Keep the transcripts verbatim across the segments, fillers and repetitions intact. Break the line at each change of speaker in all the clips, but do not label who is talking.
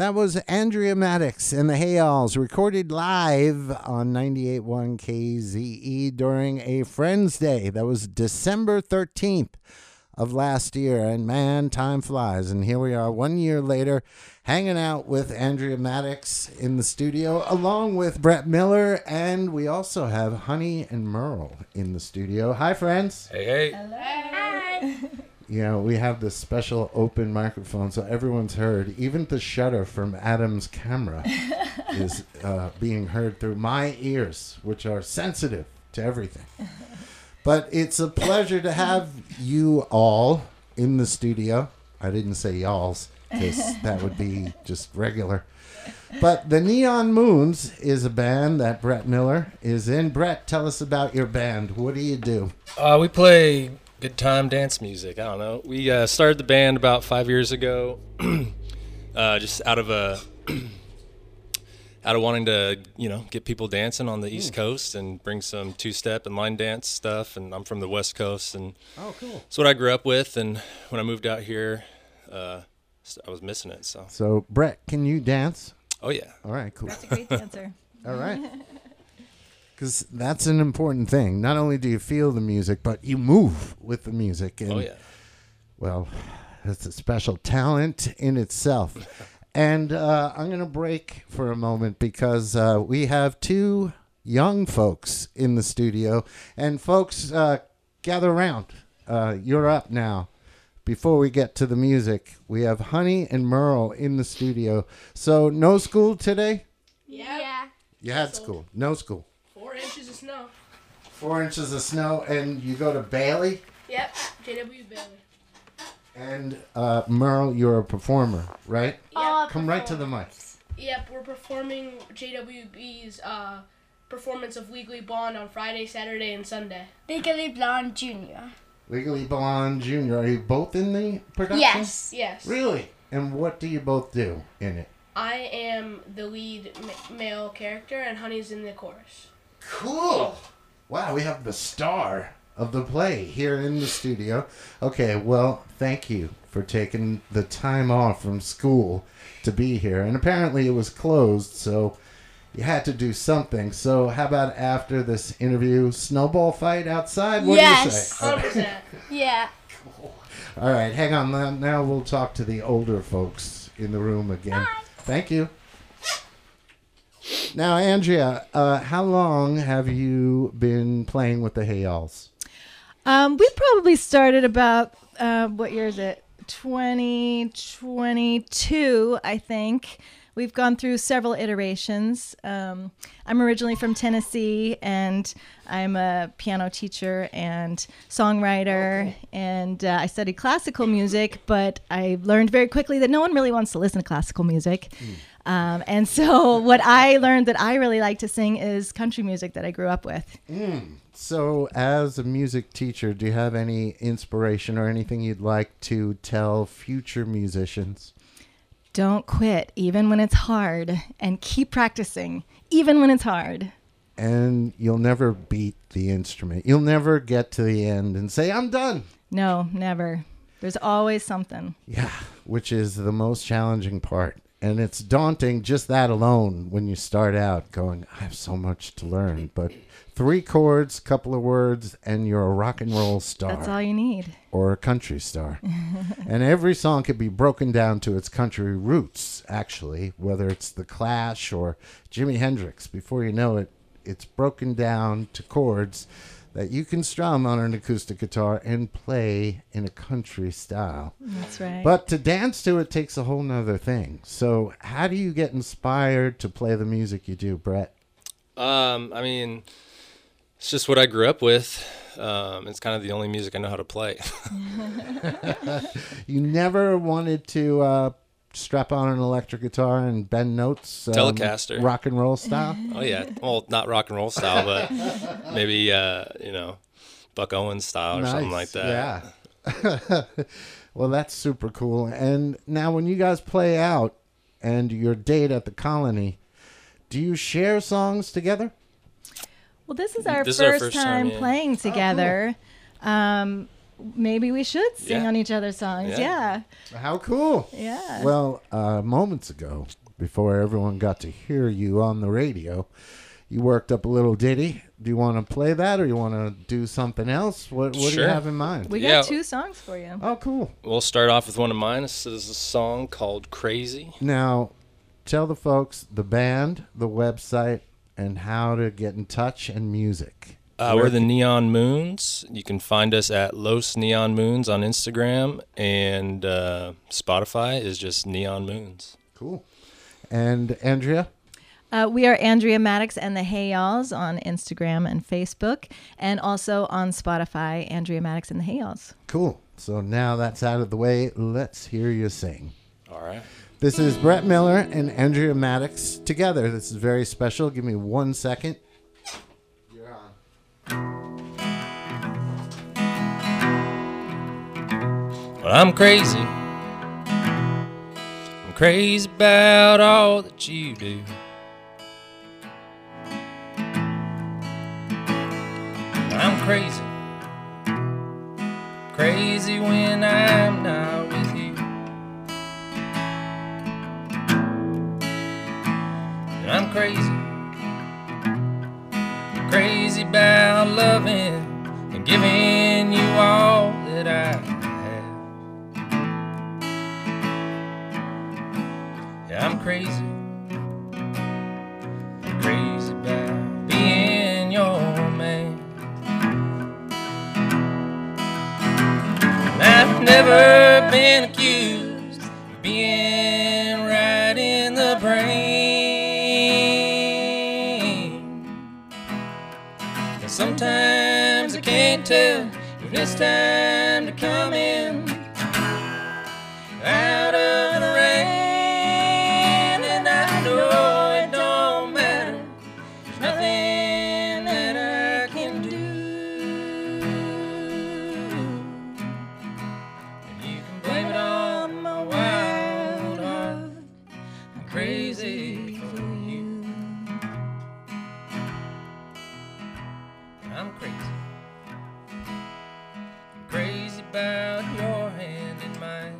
that was Andrea Maddox and the Hayalls, recorded live on ninety-eight point one K Z E during a Friends Day. That was December thirteenth of last year. And man, time flies. And here we are one year later, hanging out with Andrea Maddox in the studio, along with Brett Miller. And we also have Honey and Merle in the studio. Hi, friends.
Hey, hey.
Hello. Hi.
You know, we have this special open microphone, so everyone's heard. Even the shutter from Adam's camera is uh, being heard through my ears, which are sensitive to everything. But it's a pleasure to have you all in the studio. I didn't say y'alls, because that would be just regular. But the Neon Moons is a band that Brett Miller is in. Brett, tell us about your band. What do you do?
Uh, we play good time dance music. I don't know. We uh, started the band about five years ago, uh, just out of a out of wanting to, you know, get people dancing on the East Coast and bring some two-step and line dance stuff. And I'm from the West Coast, and
oh, cool.
That's what I grew up with. And when I moved out here, uh, I was missing it. So,
so Brett, can you dance?
Oh yeah.
All right, cool.
That's a great dancer.
All right. Because that's an important thing. Not only do you feel the music, but you move with the music. And,
oh, yeah.
Well, that's a special talent in itself. And uh, I'm going to break for a moment because uh, we have two young folks in the studio. And folks, uh, gather around. Uh, you're up now. Before we get to the music, we have Honey and Merle in the studio. So no school today?
Yeah. yeah.
You had school. No school.
Four inches of snow.
Four inches of snow, and you go to Bailey?
Yep, J W Bailey.
And uh, Merle, you're a performer, right?
Yeah.
Come right to the mic.
Yep, we're performing J W B's uh, performance of Legally Blonde on Friday, Saturday, and Sunday.
Legally Blonde Junior
Legally Blonde Junior Are you both in the production?
Yes.
Yes.
Really? And what do you both do in it?
I am the lead ma- male character, and Honey's in the chorus.
Cool. Wow, we have the star of the play here in the studio. Okay, well, thank you for taking the time off from school to be here. And apparently it was closed, so you had to do something. So how about after this interview, snowball fight outside? What
yes.
do you say?
one hundred percent.
Yeah.
Cool. All right, hang on. Now- Now we'll talk to the older folks in the room again.
Hi.
Thank you. Now, Andrea, uh, how long have you been playing with the Hayalls?
Um, we probably started about, uh, what year is it? twenty twenty-two, I think. We've gone through several iterations. Um, I'm originally from Tennessee, and I'm a piano teacher and songwriter, okay. and uh, I studied classical music, but I learned very quickly that no one really wants to listen to classical music. Mm. Um, and so what I learned that I really like to sing is country music that I grew up with.
Mm. So as a music teacher, do you have any inspiration or anything you'd like to tell future musicians?
Don't quit, even when it's hard, and keep practicing, even when it's hard.
And you'll never beat the instrument. You'll never get to the end and say, I'm done.
No, never. There's always something.
Yeah, which is the most challenging part. And it's daunting, just that alone, when you start out going, I have so much to learn. But three chords, couple of words, and you're a rock and roll star.
That's all you need.
Or a country star. And every song could be broken down to its country roots, actually, whether it's The Clash or Jimi Hendrix. Before you know it, it's broken down to chords that you can strum on an acoustic guitar and play in a country style.
That's right.
But to dance to it takes a whole nother thing. So how do you get inspired to play the music you do, Brett?
Um, I mean, it's just what I grew up with. Um, it's kind of the only music I know how to play.
You never wanted to uh, strap on an electric guitar and bend notes? Um,
Telecaster.
Rock and roll style?
Oh, yeah. Well, not rock and roll style, but maybe, uh, you know, Buck Owens style or
Nice.
something like that.
Yeah. Well, that's super cool. And now when you guys play out and your date at the Colony, do you share songs together?
Well, this is our,
This
first,
is our first
time,
time, yeah.
playing together.
Oh, cool.
um, maybe we should sing
Yeah.
on each other's songs.
Yeah.
Yeah.
How cool.
Yeah.
Well, uh, moments ago, before everyone got to hear you on the radio, you worked up a little ditty. Do you want to play that, or you want to do something else? What What do you
Sure.
have in mind?
We
Yeah.
got two songs for you.
Oh, cool.
We'll start off with one of mine. This is a song called Crazy.
Now, tell the folks the band, the website, and how to get in touch and music.
Uh,
Where
we're the
can-
Neon Moons. You can find us at Los Neon Moons on Instagram, and uh, Spotify is just Neon Moons.
Cool. And Andrea?
Uh, we are Andrea Maddox and the Hey Y'alls on Instagram and Facebook, and also on Spotify, Andrea Maddox and the Hey Y'alls.
Cool. So now that's out of the way, let's hear you sing.
All right.
This is Brett Miller and Andrea Maddox together. This is very special. Give me one second. You're on.
Well, I'm crazy. I'm crazy about all that you do. I'm crazy. Crazy when I'm not with you. And I'm crazy. Crazy about loving and giving you all that I have. Yeah, I'm crazy. I'm crazy about being your man. And I've never been accused of being right in the brain. And sometimes I can't tell if it's time to come in out of the rain. And I know it don't matter. There's nothing that I can do. And you can blame it on my wild heart. I'm crazy for you. I'm crazy. I'm crazy about your hand in mine.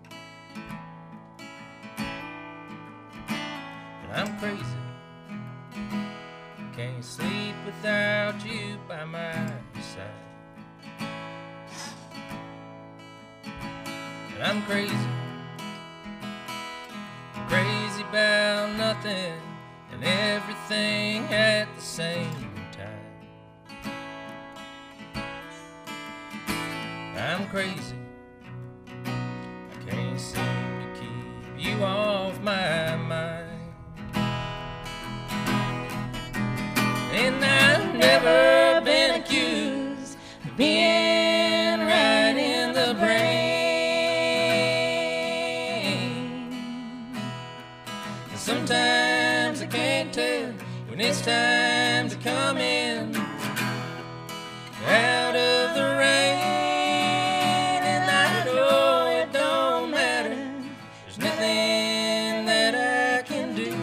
And I'm crazy. Can't sleep without you by my side. And I'm crazy. I'm crazy about nothing and everything at the same time. I'm crazy. I can't seem to keep you off my mind. And I've never been accused of being right in the brain. And sometimes I can't tell when it's time to come in out of the rain. And I know it don't matter. There's nothing that I can do.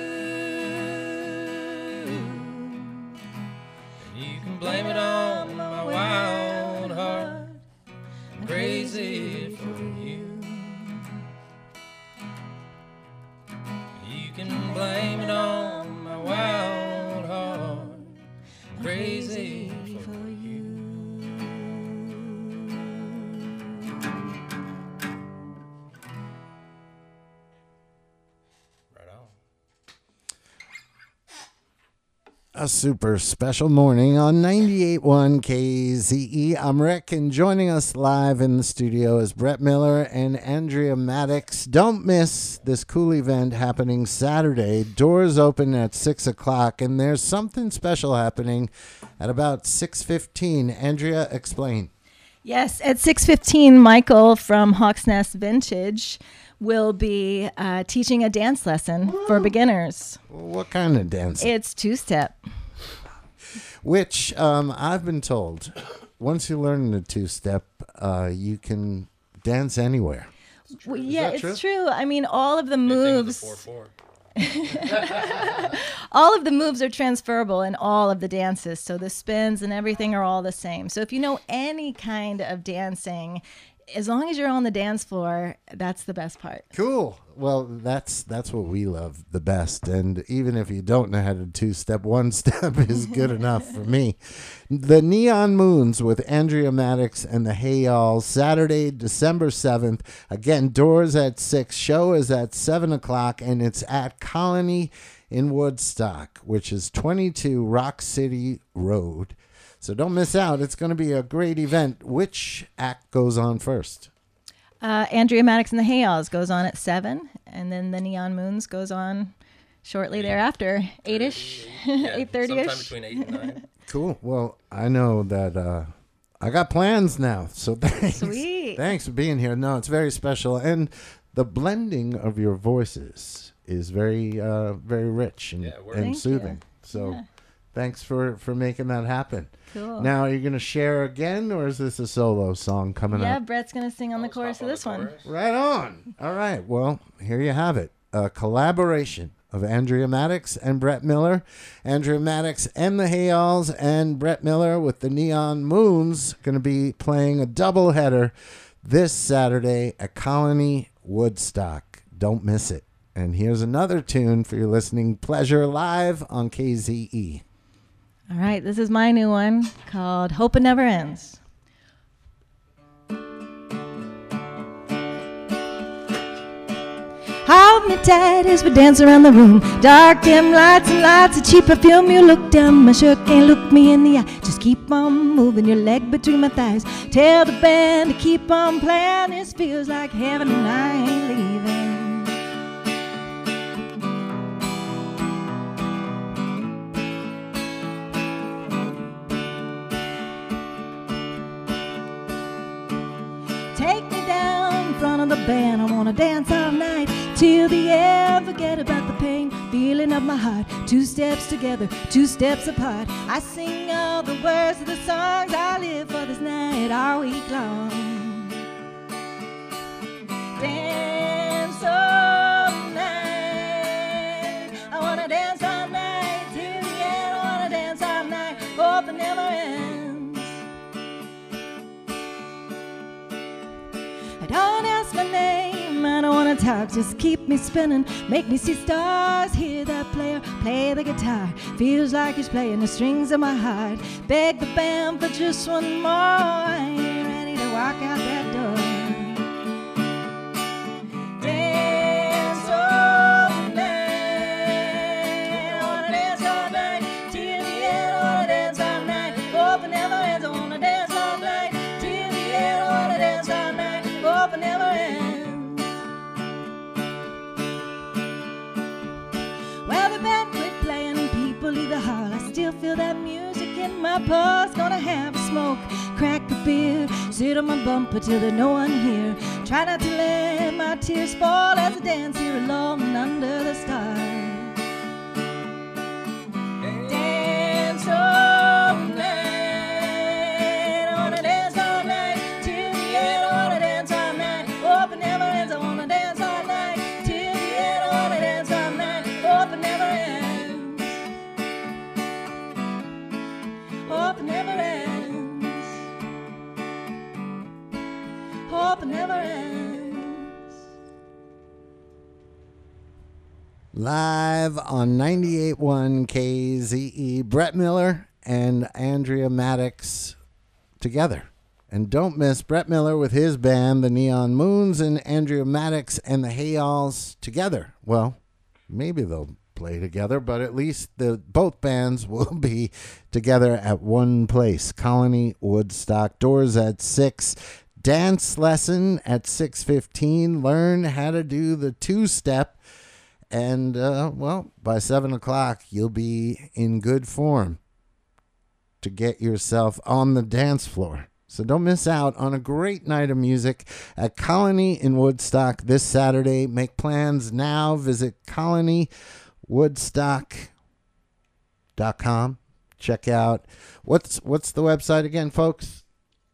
And you can blame it on my wild heart. I'm crazy for you. You can blame it on my wild heart. I'm crazy for you. Right on.
A super special morning on ninety-eight point one K Z E. I'm Rick, and joining us live in the studio is Brett Miller and Andrea Maddox. Don't miss this cool event happening Saturday. Doors open at six o'clock, and there's something special happening at about six fifteen. Andrea, explain.
Yes, at six fifteen, Michael from Hawks Nest Vintage will be uh, teaching a dance lesson for beginners.
What kind of dance?
It's two-step.
Which um, I've been told, once you learn the two-step, uh, you can dance anywhere.
Well, yeah,
that
it's true? I mean, all of the moves.
four four.
All of the moves are transferable in all of the dances. So the spins and everything are all the same. So if you know any kind of dancing, as long as you're on the dance floor, that's the best part.
Cool. Well, that's that's what we love the best. And even if you don't know how to two-step, one step is good enough for me. The Neon Moons with Andrea Maddox and the Hey Y'alls, Saturday, December seventh. Again, doors at six. Show is at seven o'clock, and it's at Colony in Woodstock, which is twenty-two Rock City Road. So don't miss out. It's going to be a great event. Which act goes on first?
Uh, Andrea Maddox and the Hey Y'alls goes on at seven, and then the Neon Moons goes on shortly thereafter, eight-ish,
Yeah,
eight thirty-ish.
sometime between eight and nine.
Cool. Well, I know that uh, I got plans now, so thanks.
Sweet.
Thanks for being here. No, it's very special, and the blending of your voices is very, uh, very rich and,
Yeah, we're-
and
Thank
soothing.
you.
So,
Yeah.
thanks for for making that happen.
Cool.
Now, are you going to share again, or is this a solo song coming
yeah,
up?
Brett's going to sing on the
Let's
chorus
hop
of
on
this
the
one.
chorus.
Right on. All right. Well, here you have it. A collaboration of Andrea Maddox and Brett Miller. Andrea Maddox and the Hey Y'alls, and Brett Miller with the Neon Moons going to be playing a double header this Saturday at Colony Woodstock. Don't miss it. And here's another tune for your listening pleasure live on K Z E.
All right, this is my new one called Hope It Never Ends. Hold me tight as we dance around the room. Dark, dim lights and lots of cheap perfume. You look down my shirt, can't look me in the eye. Just keep on moving your leg between my thighs. Tell the band to keep on playing. This feels like heaven and I ain't leaving. Take me down in front of the band. I wanna dance all night till the end. Forget about the pain, feeling of my heart. Two steps together, two steps apart. I sing all the words of the songs. I live for this night all week long. Dance all night. I wanna dance all night till the end. I wanna dance all night. Hope it never ends. I don't ask my name, I don't wanna talk, just keep me spinning, make me see stars, hear that player play the guitar, feels like he's playing the strings of my heart, beg the band for just one more, I ain't ready to walk out that door. Dance all night, I wanna dance all night, till the end, I wanna dance all night, hope it never ends, I wanna dance all night, till the end, I wanna dance all night, hope it never ends. Well, the band quit playing and people leave the hall. I still feel that music in my pulse. Gonna have a smoke, crack a beer, sit on my bumper till there's no one here. Try not to let my tears fall as I dance here alone under the stars. Dance all night, I wanna dance all night till the end. I wanna dance all night, hope it never ends. I wanna dance all night till the end. I wanna dance all night, hope it never ends. Hope it never ends. Hope it never ends.
Live on ninety-eight point one K Z E, Brett Miller and Andrea Maddox together. And don't miss Brett Miller with his band, the Neon Moons, and Andrea Maddox and the Hey Y'alls together. Well, maybe they'll play together, but at least the both bands will be together at one place, Colony Woodstock. Doors at six. Dance lesson at six fifteen. Learn how to do the two-step. And, uh, well, by seven o'clock, you'll be in good form to get yourself on the dance floor. So don't miss out on a great night of music at Colony in Woodstock this Saturday. Make plans now. Visit colony woodstock dot com. Check out, what's what's the website again, folks?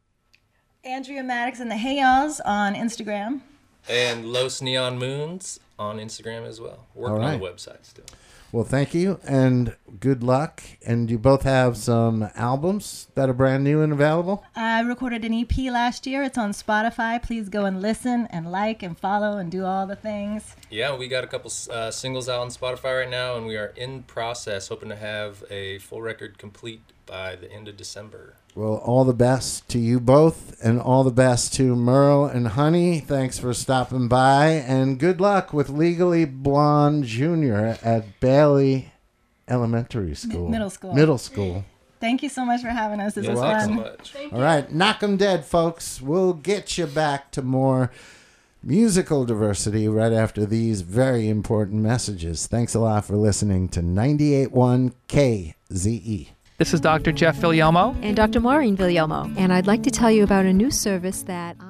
Andrea Maddox and the Hey Y'alls on Instagram.
And Los Neon Moons on Instagram as well. Working
All right.
on the website still.
Well, thank you, and good luck. And you both have some albums that are brand new and available?
I recorded an E P last year. It's on Spotify. Please go and listen and like and follow and do all the things.
Yeah, we got a couple uh, singles out on Spotify right now, and we are in process, hoping to have a full record complete by the end of December.
Well, all the best to you both, and all the best to Merle and Honey. Thanks for stopping by, and good luck with Legally Blonde Junior at Bailey Elementary School.
middle school.
Middle school.
Thank you so much for having us. This
Yeah,
was
thanks so
fun.
much.
Thank
All
you.
right, knock 'em dead, folks. We'll get you back to more musical diversity right after these very important messages. Thanks a lot for listening to ninety-eight point one K Z E.
This is Doctor Jeff Villielmo.
And Doctor Maureen Villielmo. And I'd like to tell you about a new service that